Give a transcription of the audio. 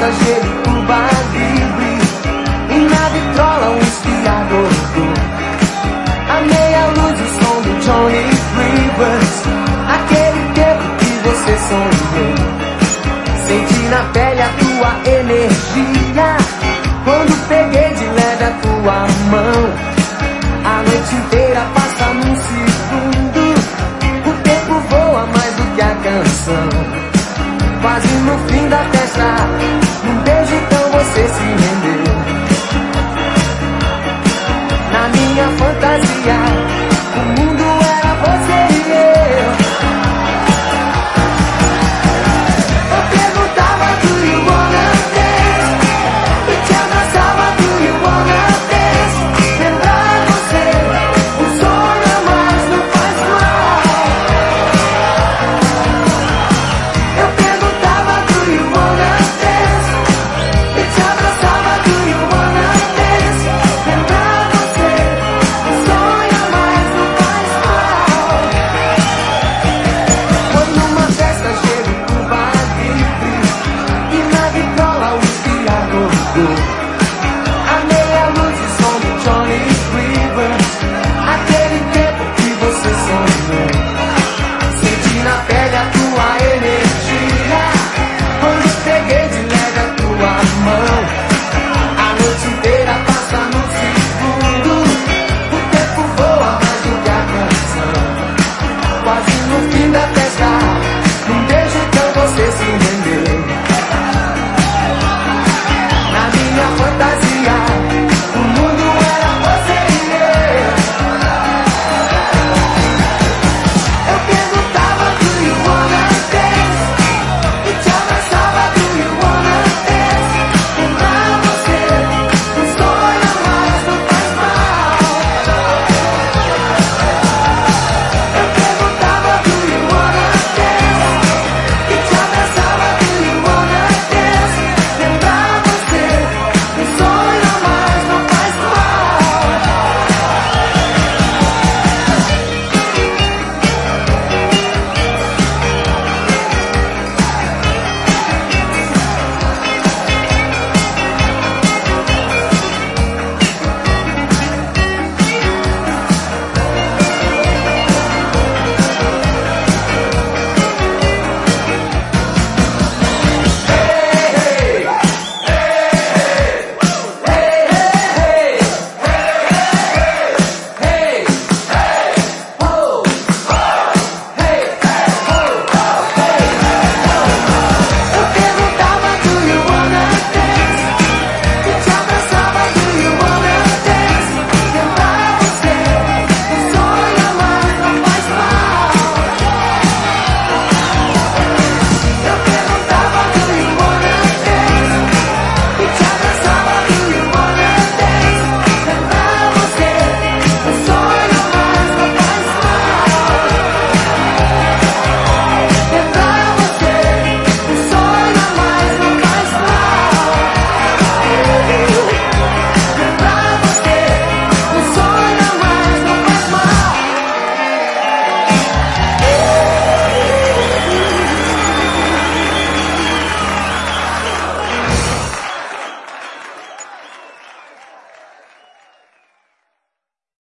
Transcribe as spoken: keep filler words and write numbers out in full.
festa gelo e Cuba Libre, e na vitrola um esfriador. A meia luz, o som do Johnny Rivers, aquele tempo que você sonhou. Senti na pele a tua energia quando peguei de leve a tua mão. A noite inteira passa num segundo, o tempo voa mais do que a canção. Quase no fim da festa, num beijo então você se rendeu. Na minha fantasia, o mundo era você e eu. Eu perguntava, do you wanna dance? E te abraçava, do you wanna dance? Lembrar você, um sonho a mais não faz mal. Eu perguntava, do you wanna dance? E te abraçava, do you wanna dance? Lembrar você, um sonho a mais não faz mal. Foi numa festa cheia de Cuba Libre, e na vitrola o esfriador.